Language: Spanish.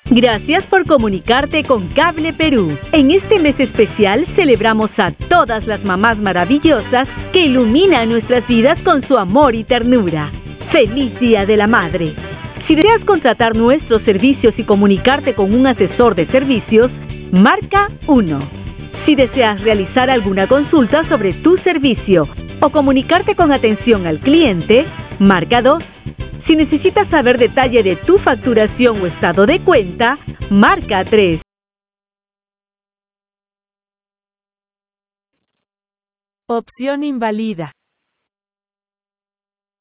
Gracias por comunicarte con Cable Perú. En este mes especial celebramos a todas las mamás maravillosas que iluminan nuestras vidas con su amor y ternura. ¡Feliz Día de la Madre! Si deseas contratar nuestros servicios y comunicarte con un asesor de servicios, marca 1. Si deseas realizar alguna consulta sobre tu servicio o comunicarte con atención al cliente, marca 2. Si necesitas saber detalle de tu facturación o estado de cuenta, marca 3. Opción invalida.